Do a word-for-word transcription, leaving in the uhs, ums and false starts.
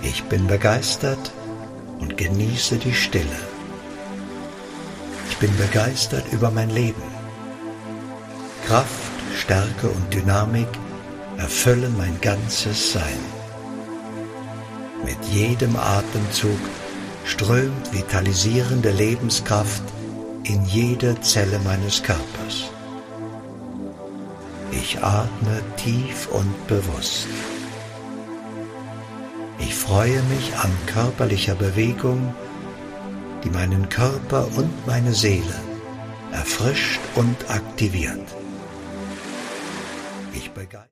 Ich bin begeistert und genieße die Stille. Ich bin begeistert über mein Leben. Kraft, Stärke und Dynamik erfüllen mein ganzes Sein. Mit jedem Atemzug strömt vitalisierende Lebenskraft in jede Zelle meines Körpers. Ich atme tief und bewusst. Ich freue mich an körperlicher Bewegung, die meinen Körper und meine Seele erfrischt und aktiviert. Ich begeitere